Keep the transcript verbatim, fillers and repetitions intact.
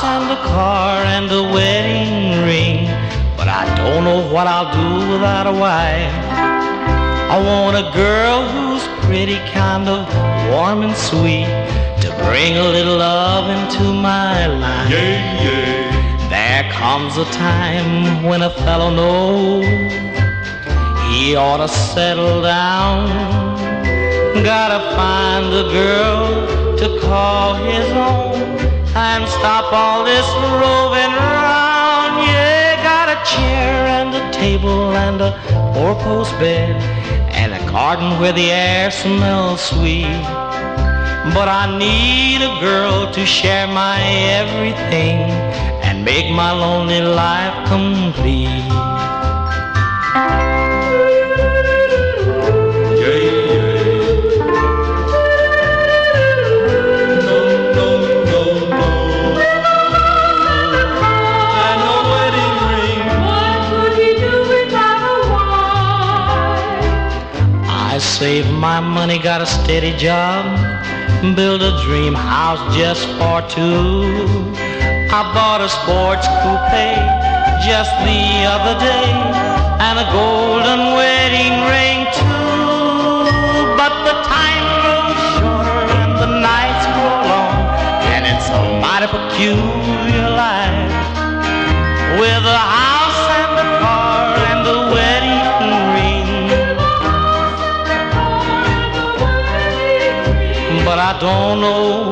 and a car and a wedding ring, but I don't know what I'll do without a wife. I want a girl who's pretty, kind of warm and sweet, to bring a little love into my life. Yeah, yeah. There comes a time when a fellow knows he ought to settle down. Gotta find a girl to call his own and stop all this roving around. Yeah, got a chair and a table and a four-post bed and a garden where the air smells sweet. But I need a girl to share my everything and make my lonely life complete. I saved my money, got a steady job, built a dream house just for two. I bought a sports coupe just the other day and a golden wedding ring too. But the time grows shorter and the nights grow long, and it's a mighty peculiar life with a house and a car and a wedding ring. But I don't know